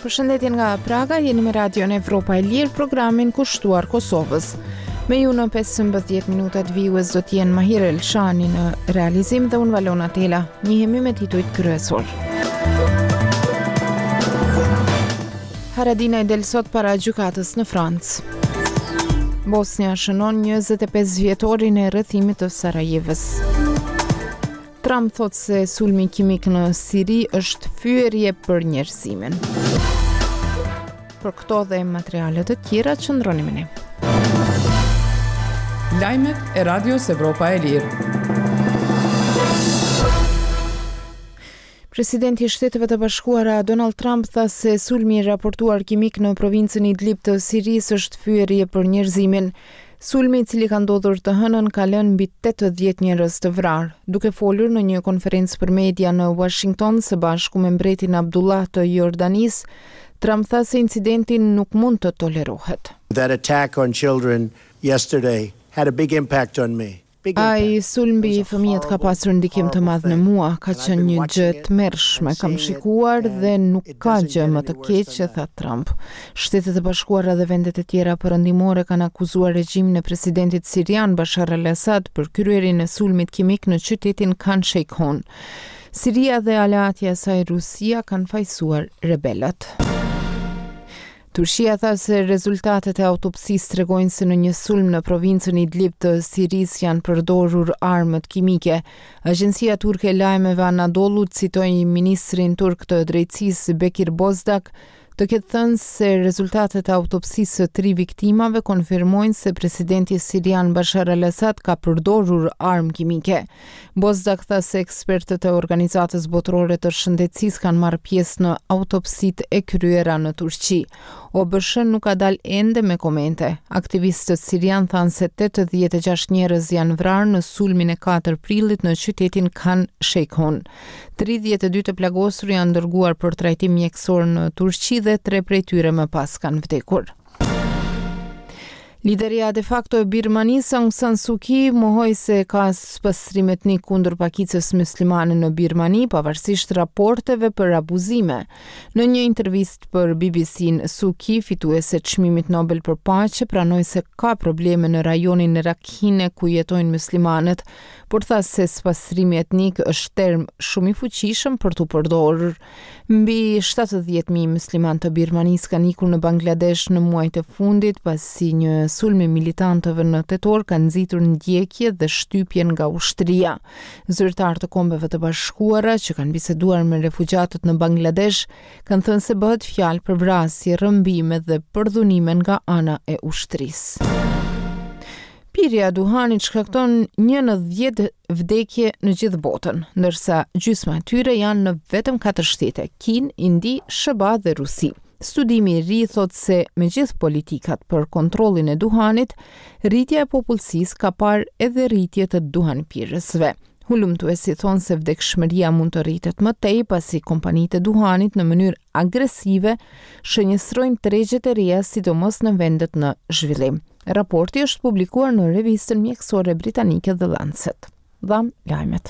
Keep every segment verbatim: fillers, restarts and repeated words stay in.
Përshëndetje nga Praga, jeni me Radion Evropa e Lirë, programin kushtuar Kosovës. Me ju në pesëmbëdhjetë minutat vijues do t'jenë Mahir Elshani në realizim dhe unë Valona Tela. Njihemi me titujt kryesor. Haradinaj del sot para gjykatës në Francë. Bosnia shënon njëzet e pesë vjetorin e rrethimit të Sarajevës. Trump thot se sulmi kimik në Siri është fyerje për njerëzimin. Për këto dhe materialet të tjera qëndroni me ne. Lajmet e Radios Evropa e Lirë. Presidenti i Shteteve të Bashkuara Donald Trump tha se sulmi i raportuar kimik në provincën Idlib të Sirisë është fyerje për njerëzimin. Sulmi i cili ka ndodhur të hënën ka lënë mbi tetëdhjetë njerëz të vrarë. Duke folur në një konferencë për media në Washington së bashku me mbretin Abdullah të Jordanisë, Trump tha se incidenti nuk mund të tolerohet. That attack on children yesterday had a big impact on me. Ai sulmi i fëmijët ka pasur ndikim të madh në mua, ka qenë një gjë e tmerrshme, kam shikuar dhe nuk ka gjë më të keqe, tha Trump. Shtetet e Bashkuara dhe vendet e tjera perëndimore kanë akuzuar regjimin e presidentit sirian Bashar al-Assad për kryerjen e sulmit kimik në qytetin Khan Sheikhoun. Siria dhe aleatja e saj Rusia kanë fajsuar rebelët. Turqia tha se rezultatet e autopsisë tregojnë se në një sulm në provincën Idlib të Sirisë janë përdorur armët kimike. Agjencia turke e lajmeve Anadolu citoi ministrin turk të drejtësisë Bekir Bozdak të ketë thënë se rezultatet e autopsisë së tri viktimave konfirmojnë se presidenti sirian Bashar al-Assad ka përdorur armë kimike. Bozdak tha se ekspertët e Organizatës Botërore të Shëndetësisë kanë marrë pjesë në autopsitë e kryera në Turqi. O B S H nuk ka dalë ende me komente. Aktivistët sirian thanë se tetëdhjetë e gjashtë njerëz janë vrarë në sulmin e katër prillit në qytetin Khan Sheikhoun. tridhjetë e dy të plagosur janë dërguar për trajtim mjekësor në Turqi dhe tre prej tyre më pas kanë vdekur. Lideria de facto e Birmanisë Aung San Suu Kyi mohoi se ka spastrim etnik kundër pakicës muslimane në Birmani, pavarësisht raporteve për abuzime. Në një intervistë për B B C-n, Suu Kyi, fituese e çmimit Nobel për paqe, pranoi se ka probleme në rajonin e Rakhine ku jetojnë muslimanët, por tha se spastrimi etnik është term shumë i fuqishëm për t'u përdorur. Mbi shtatëdhjetë mijë musliman të Birmanisë kanë ikur në Bangladesh në muajt e fundit pasi një sulmi militantëve në tetor ka nxitur ndjekje dhe shtypje nga ushtria. Zyrtar të Kombeve të Bashkuara që kanë biseduar me refugjatët në Bangladesh kanë thënë se bëhet fjalë për vrasje, rrëmbime dhe përdhunime nga ana e ushtrisë. Pirja e duhanit shkakton një në dhjetë vdekje në gjithë botën, ndërsa gjysma e tyre janë në vetëm katër shtete: Kinë, Indi, S B A dhe Rusi. Studimi i ri thot se me gjithë politikat për kontrollin e duhanit, rritja e popullsisë ka parë edhe rritje të duhanpirësve. Hulumtuesi thonë se vdekshmëria mund të rritet më tej pasi kompanitë e duhanit në mënyrë agresive shënjestrojnë tregjet e reja sidomos në vendet në zhvillim. Raporti është publikuar në revistën mjekësore britanike The Lancet. Dham lajmet.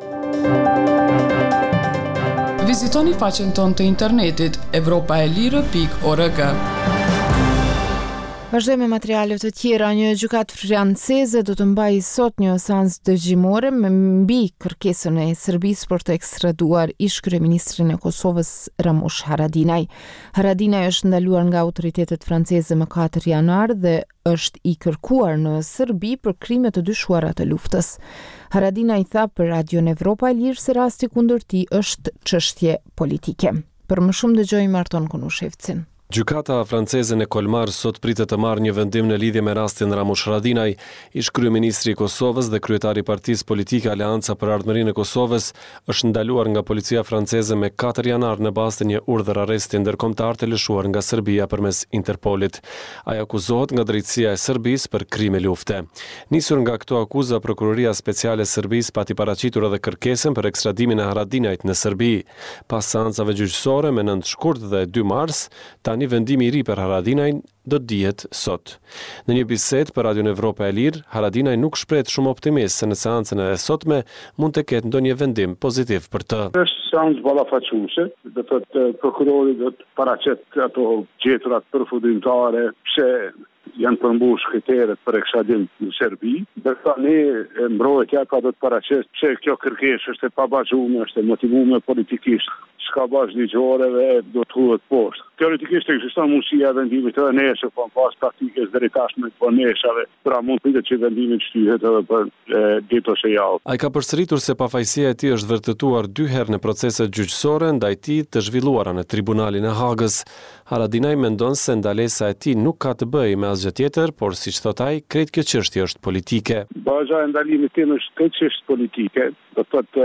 Vizitoni faqen tonë të internetit evropa e lirë pikë org. Vazhdojmë me materiale të tjera. Një gjykatë franceze do të mbajë sot një seancë dëgjimore me mbi kërkesën e Serbisë për të ekstraduar ish kryeministrin e Kosovës Ramush Haradinaj. Haradinaj është ndaluar nga autoritetet franceze më katër janar dhe është i kërkuar në Serbi për krime të dyshuara të luftës. Haradinaj tha për Radion Evropa e Lirë se rasti kundër tij është çështje politike. Për më shumë dëgjojmë Marton Konushevcin. Gjykata franceze në Kolmar sot pritet të marrë një vendim në lidhje me rastin Ramush Haradinaj, ish kryeministri i Kosovës dhe kryetari i Partisë Politike Aleanca për Ardhmërinë e Kosovës, është ndaluar nga policia franceze me katër janar në bazë të një urdhër arresti ndërkombëtar të lëshuar nga Serbia përmes Interpolit. Ai akuzohet nga drejtësia e Serbisë për krime lufte. Nisur nga këto akuza, Prokuroria Speciale e Serbisë pati paraqitur edhe kërkesën për ekstradimin e Haradinajt në Serbi. Pas seancave gjyqësore me nëntë shkurt dhe dy mars, tani tani vendimi i ri për Haradinajn do të dihet sot. Në një bisedë për Radion Evropa e Lirë, Haradinaj nuk shpret shumë optimist se në seancën e sotme mund të ketë ndonjë vendim pozitiv për të. Është seancë ballafaquese, do të thotë prokurori do të paraqet ato gjeturat përfundimtare pse janë përmbush kriteret për ekshadim në Serbi. Dërsa ne mbrojtja ka do të paraqet pse kjo kërkesë është e pabazuar, është e motivuar politikisht, s'ka bazë ligjore dhe do të huhet poshtë. Teoretikisht ekziston mundësia e vendimit edhe nesër, po pas praktikës deri tashmë po nesër, pra mund të thotë që vendimi shtyhet edhe për ditë ose javë. Ai ka përsëritur se pafajësia e tij është vërtetuar dy herë në proceset gjyqësore ndaj tij të zhvilluara në tribunalin e Hagës. Haradinaj mendon se ndalesa e tij nuk ka të bëjë me asgjë tjetër, por siç thot ai, krejt kjo çështje është politike. Baza e ndalimit tim është këtë çështje politike, do thotë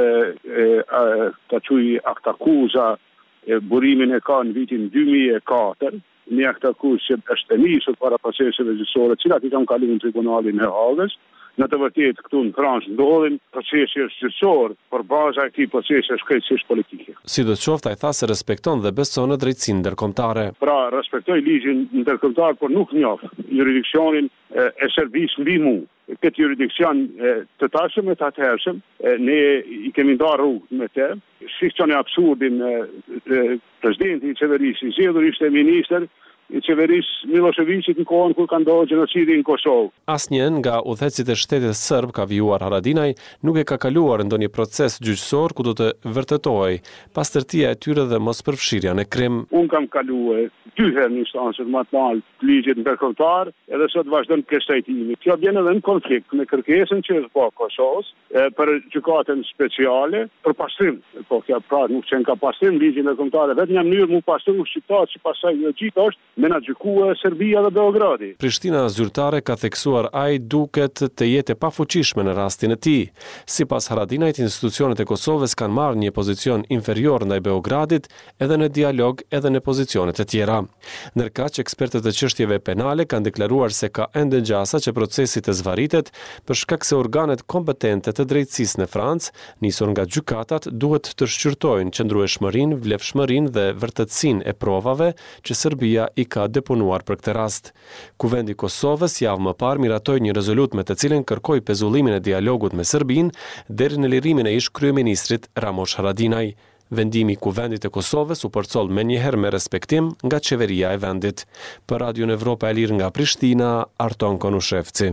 ta quaj aktakuza e burimin e ka në vitin dy mijë e katër, një aktakuz që është e nisur para proceseve gjyqësore, cilat i kanë kaluar në tribunalin e Hagës. Në të vërtetë këtu në Francë ndodhin procesi është gjyqësor, por baza e këtij procesi është krejtësisht politike. Sidoqoftë ai tha se respekton dhe beson në drejtsinë ndërkombëtare. Pra, respektoj ligjin ndërkombëtar, por nuk njoh jurisdiksionin e Serbisë mbi mua. Këtë jurisdiksion të tashëm e të atëhershëm, ne i kemi ndarë rrugë me të. Shikçoni absurdin presidenti i qeverisë, i zgjedhur ishte ministër i qeverisë Miloševićit në kohën kur ka ndodhur gjenocidi në Kosovë. Asnjë nga udhëheqësit e shtetit serb ka vijuar Haradinaj nuk e ka kaluar ndonjë proces gjyqësor ku do të vërtetohej pastërtia e tyre dhe mospërfshirja në krim. Unë kam kaluar dy herë në instancën më të lartë të ligjit ndërkombëtar, edhe sot vazhdon kështejtimi. Kjo vjen edhe në konflikt me kërkesën që është bërë Kosovës për gjykatën speciale për pastrim. Po kjo pra nuk qenë ka pastrim ligjin ndërkombëtar, vetëm një mënyrë mu pastru shqiptarët që pasaj logjika është me na gjykua Serbia dhe Beogradi. Prishtina zyrtare ka theksuar ai duket të jetë e pafuqishme në rastin e tij. Sipas Haradinajt, institucionet e Kosovës kanë marrë një pozicion inferior ndaj Beogradit edhe në dialog edhe në pozicionet e tjera. Ndërkaq, ekspertët e çështjeve penale kanë deklaruar se ka ende gjasa që procesi të zvarritet për shkak se organet kompetente të drejtësisë në Francë, nisur nga gjykatat, duhet të shqyrtojnë qëndrueshmërinë, vlefshmërinë dhe vërtetësinë e provave që Serbia i ka deponuar për këtë rast. Kuvendi i Kosovës javë më parë miratoi një rezolut me të cilën kërkoi pezullimin e dialogut me Serbinë deri në lirimin e ish kryeministrit Ramosh Haradinaj. Vendimi i Kuvendit të Kosovës u përcoll menjëherë me respektim nga qeveria e vendit. Për Radion Evropa e Lirë nga Prishtina, Arton Konushevci.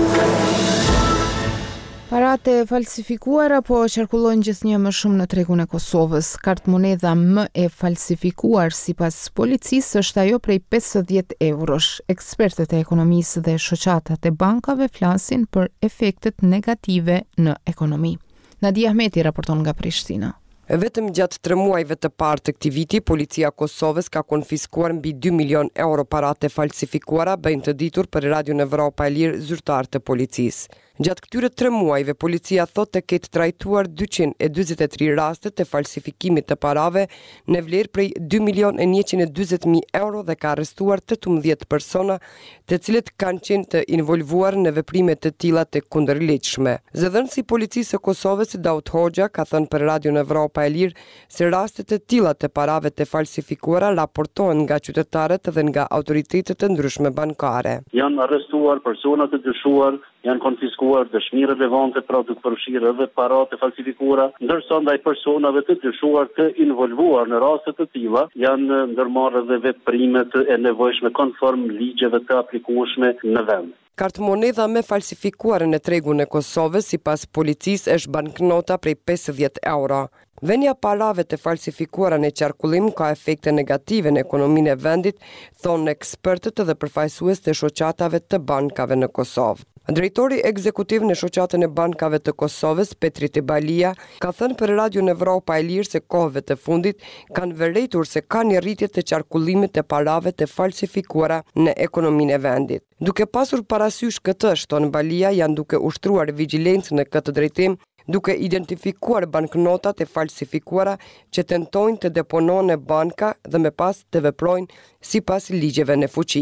Paratë e falsifikuara po qarkullojnë gjithnjë më shumë në tregun e Kosovës. Kartë monedha më e falsifikuar sipas policisë është ajo prej pesëdhjetë eurosh. Ekspertët e ekonomisë dhe shoqatat e bankave flasin për efektet negative në ekonomi. Nadia Ahmeti raporton nga Prishtina. Vetëm gjatë tre muajve të parë të këtij viti, policia e Kosovës ka konfiskuar mbi dy milion euro parate falsifikuara, bëjnë të ditur për Radion Evropa e Lirë zyrtar të policisë. Gjatë këtyre tre muajve, policia thotë të ketë trajtuar dyqind e dyzet e tre raste të falsifikimit të parave në vlerë prej dy milion e njëqind e dyzet mijë euro dhe ka arrestuar tetëmbëdhjetë persona, të cilët kanë qenë të involvuar në veprime të tilla të kundërligjshme. Zëdhënësi i policisë së Kosovës, Daud Hoxha, ka thënë për Radion Evropa e Lirë se rastet të tilla të parave të falsifikuara raportohen nga qytetarët dhe nga autoritetet të ndryshme bankare. Janë arrestuar persona të dyshuar, janë konfiskuar dëshmi relevante, pra duke përfshirë edhe paratë falsifikuara, ndërsa ndaj personave të dyshuar të involvuar në raste të tilla janë ndërmarrë edhe veprimet e nevojshme konform ligjeve të aplikueshme në vend. Kartë monedha me falsifikuar në tregun e Kosovës, sipas policisë, është banknota prej pesëdhjetë euro. Vënia parave të falsifikuara në qarkullim ka efekte negative në ekonominë e vendit, thonë ekspertët dhe përfaqësues të shoqatave të bankave në Kosovë. Drejtori ekzekutiv në shoqatën e bankave të Kosovës, Petri Tibalia, ka thënë për Radion Evropa e Lirë se kohëve të fundit kanë vërejtur se ka një rritje të qarkullimit të parave të falsifikuara në ekonominë e vendit. Duke pasur parasysh këtë, shton Balia, janë duke ushtruar vigjilencë në këtë drejtim, duke identifikuar banknotat e falsifikuara që tentojnë të deponohen në banka dhe me pas të veprojnë sipas ligjeve në fuqi.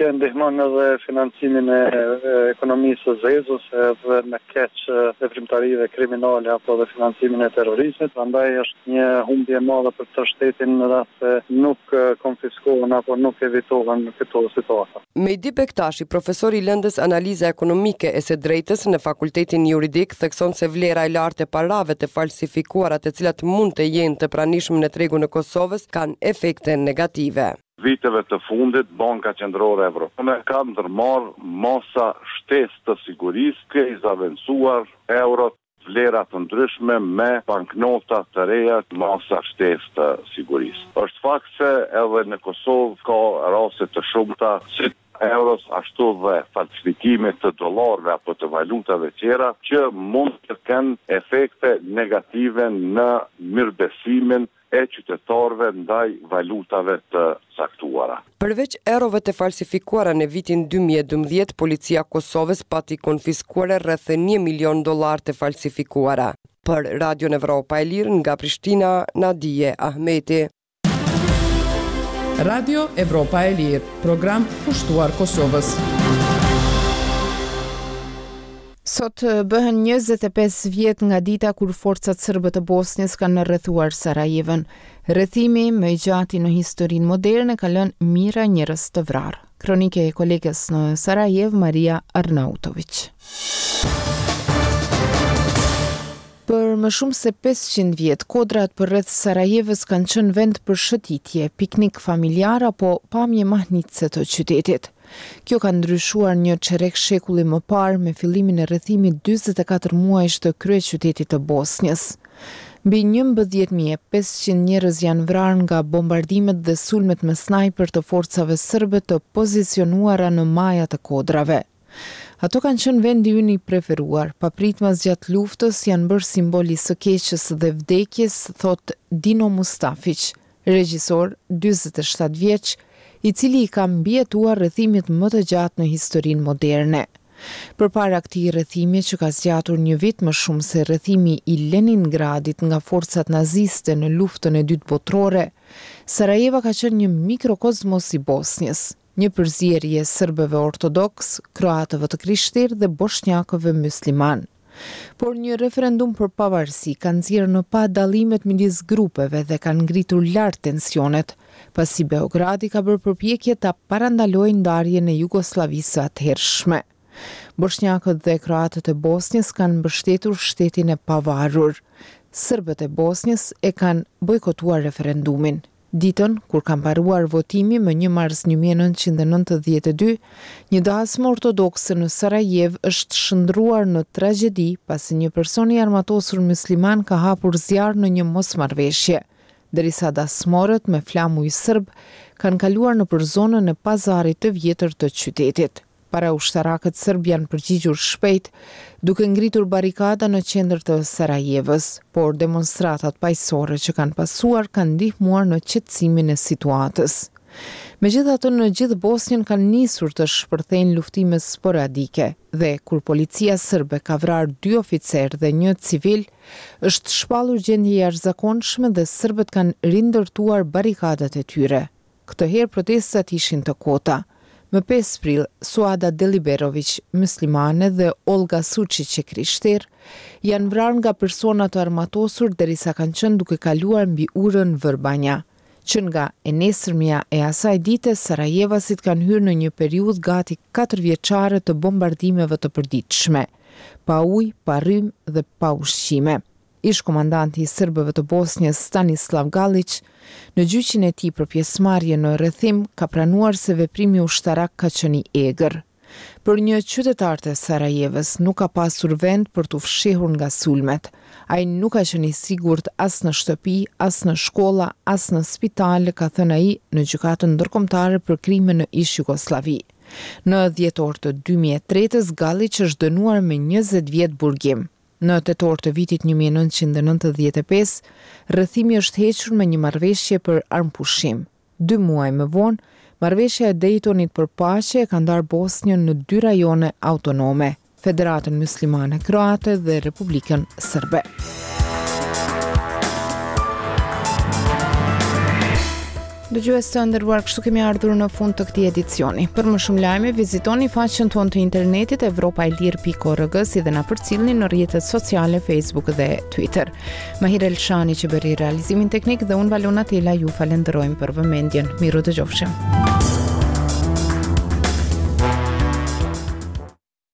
Kjo ndihmon edhe financimin e ekonomisë së zezës edhe me keq veprimtarive kriminale apo dhe financimin e terrorizmit. Prandaj është një humbje e madhe për të shtetin në rast se nuk konfiskohen apo nuk evitohen këto situata. Mehdi Bektashi, profesor i lëndës analiza ekonomike e së drejtës në Fakultetin Juridik, thekson se vlera e lartë e parave të falsifikuara, të cilat mund të jenë të pranishme në tregun e Kosovës, kanë efekte negative. Viteve të fundit, Banka Qendrore Evropiane ka ndërmarrë masa shtesë të sigurisë, ke izaventsuar eurot, vlera të ndryshme me banknota të reja, masa shtesë të sigurisë. Është fakt se edhe në Kosovë ka raste të shumta si euros, ashtu dhe falsifikime të dollarëve apo të valutave tjera që mund të kenë efekte negative në mirëbesimin e qytetarëve ndaj valutave të caktuara. Përveç erove të falsifikuara në vitin dy mijë e dymbëdhjetë, policia Kosovës pati konfiskuar rreth një milion dollar të falsifikuara. Për Radion Evropa e Lirë nga Prishtina, Nadije Ahmeti. Radio Evropa e Lirë, program pushtuar Kosovës. Sot bëhen njëzet e pesë vjet nga dita kur forcat serbe të Bosnjës kanë rrethuar Sarajevën. Rrethimi më i gjati në historinë moderne ka lënë mijëra njerëz të vrarë. Kronike e kolegës në Sarajev, Maria Arnautović. Për më shumë se pesëqind vjet, kodrat përreth Sarajevës kanë qenë vend për shëtitje, piknik familjar apo pamje mahnitse të qytetit. Kjo ka ndryshuar një çerek shekulli më parë me fillimin e rrethimit dyzet e katër muajsh të kryeqytetit të Bosnjës. Mbi njëmbëdhjetë mijë e pesëqind njerëz janë vrarë nga bombardimet dhe sulmet me snajper të forcave serbe të pozicionuara në maja të kodrave. Ato kanë qenë vendi ynë i preferuar, papritmas gjatë luftës janë bërë simboli së keqes dhe vdekjes, thot Dino Mustafić, regjisor dyzet e shtatë vjeç, i cili i ka mbijetuar rrethimit më të gjatë në historinë moderne. Përpara këtij rrethimi që ka zgjatur një vit më shumë se rrethimi i Leningradit nga forcat naziste në luftën e dytë botërore, Sarajeva ka qenë një mikrokozmos i Bosnjës, një përzierje serbëve ortodoks, kroatëve të krishterë dhe bosnjakëve musliman. Por një referendum për pavarësi ka nxjerrë në pa dallimet midis grupeve dhe kanë ngritur lart tensionet, pasi Beogradi ka bërë përpjekje ta parandalojë ndarjen e Jugosllavisë së atëhershme. Bosnjakët dhe kroatët e Bosnjës kanë mbështetur shtetin e pavarur. Serbët e Bosnjës e kanë bojkotuar referendumin. Ditën, kur ka mbaruar votimi më një mars një mijë e nëntëqind e nëntëdhjetë e dy, një dasmë ortodokse në Sarajev është shndruar në tragjedi pasi një person i armatosur musliman ka hapur zjarr në një mosmarrveshje, derisa dasmorët me flamuj serb kanë kaluar nëpër zonën e pazarit të vjetër të qytetit. Para ushtarakët serb janë përgjigjur shpejt, duke ngritur barikada në qendër të Sarajevës, por demonstratat paqësore që kanë pasuar kanë ndihmuar në qetësimin e situatës. Megjithatë, në gjithë Bosnjën kanë nisur të shpërthejnë luftime sporadike dhe kur policia serbe ka vrarë dy oficerë dhe një civil, është shpallur gjendje jashtëzakonshme dhe serbët kanë rindërtuar barikadat e tyre. Këtë herë protestat ishin të kota. Më pesë prill, Suada Deliberović, muslimane, dhe Olga Sučić, krishter, janë vrarë nga persona të armatosur derisa kanë qenë duke kaluar mbi urën Vrbanja, që nga e nesërmja e asaj dite Sarajevasit kanë hyrë në një periudhë gati katër vjeçare të bombardimeve të përditshme, pa ujë, pa rrymë dhe pa ushqime. Ish komandanti i serbëve të Bosnjës Stanislav Galić, në gjyqin e tij për pjesëmarrje në rrethim, ka pranuar se veprimi ushtarak ka qenë i egër. Për një qytetar të Sarajevës nuk ka pasur vend për të fshehur nga sulmet. Ai nuk ka qenë i sigurt as në shtëpi, as në shkolla, as në spital, ka thënë ai në gjykatën ndërkombëtare për krime në ish Jugosllavi. Në dhjetor të dy mijë e tretës, Galić është dënuar me njëzet vjet burgim. Në tetor të vitit një mijë e nëntëqind e nëntëdhjetë e pesë, rrethimi është hequr me një marrëveshje për armpushim. Dy muaj më vonë, marrëveshja e Daytonit për paqe e ka ndarë Bosnjën në dy rajone autonome, Federatën Muslimane Kroate dhe Republikën Serbe. Dëgjues të nderuar, kështu kemi ardhur në fund të këtij edicioni. Për më shumë lajme, vizitoni faqen tonë të internetit evropaelir pikë org, si dhe na përcjellni në rrjetet sociale Facebook dhe Twitter. Mahir Elshani që bëri realizimin teknik dhe unë Valona Tela ju falenderojmë për vëmendjen. Miru dëgjofshim.